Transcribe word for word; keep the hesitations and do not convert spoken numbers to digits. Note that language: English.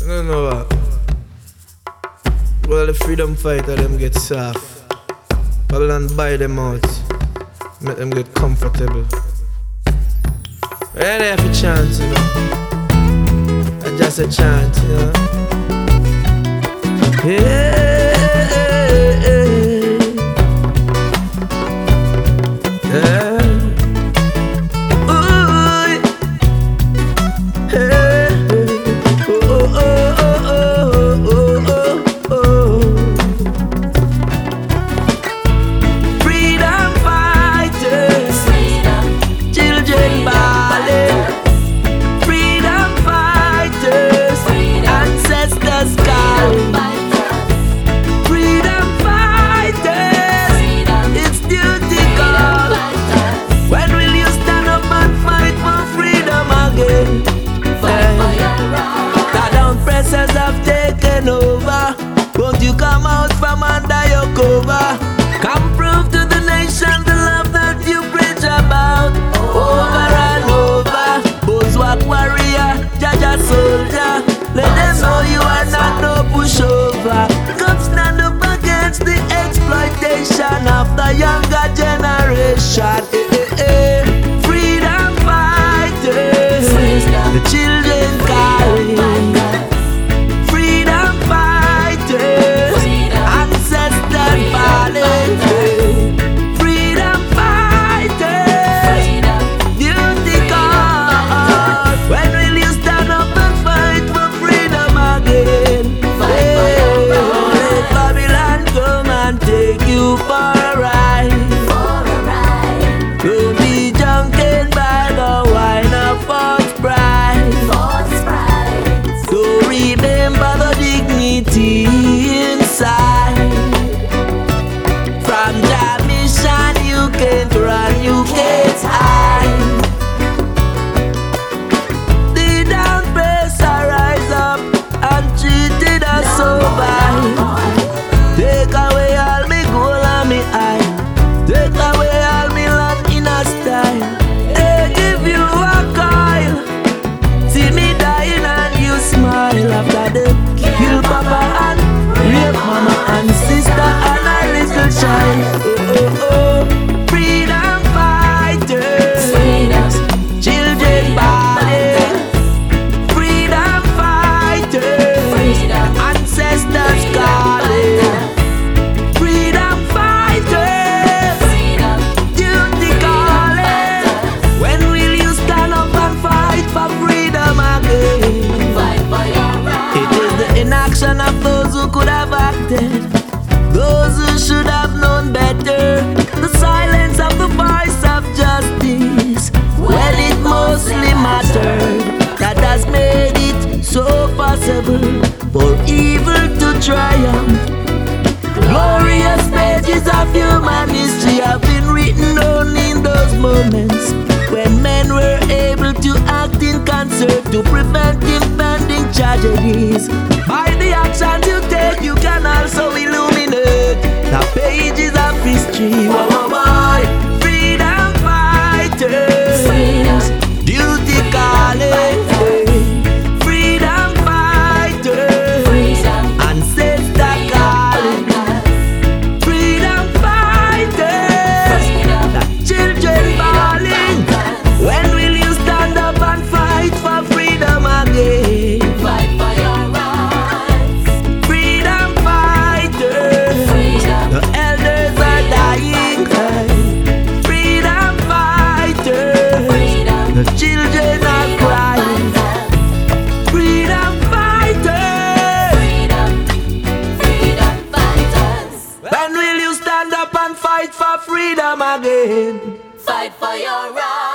You don't know what? Well, the freedom fighter them get soft. Babylon buy them out, make them get comfortable. Yeah, they have a chance, you know. That's just a chance, you know. Yeah, yeah. Over. Won't you come out from under your cover? Come prove to the nation the love that you preach about. Over and over. Bozwak warrior, Jaja soldier. Let them know you are not no pushover. Come stand up against the exploitation of the younger generation. Eh, eh, eh. Freedom fighters, the children calling. Inside from that mission, you can't run, you can't hide. The down pressure rise up and treated us so bad. Take away all me gold and me eye. Take away all me land in a style. They give you a coil. See me dying and you smile after them kill Papa and rape mama and sister and a little child. Oh, oh, oh. Freedom fighters, freedom. Children balling. Freedom fighters, freedom. Ancestors calling. Freedom fighters, freedom. Duty calling. When will you stand up and fight for freedom again? Fight for your right. It is the inaction of those who could have acted, those who should have known better. The silence of the voice of justice, when it mostly mattered, that has made it so possible for evil to triumph. Glorious pages of human history have been written only in those moments when men were able to act in concert to prevent impending tragedies. By the actions you take, you can also illuminate the pages of history. Whoa, whoa, whoa. Freedom fighters, freedom. Duty calling. Freedom fighters, freedom. Ancestor calling. Freedom fighters, freedom. The children balling. When will you stand up and fight for freedom again? Fight for your rights. Freedom fighters, freedom. The elders are dying. Freedom fighters, freedom. The children are crying. Freedom fighters, freedom. Freedom fighters. When will you stand up and fight for freedom again? Fight for your rights.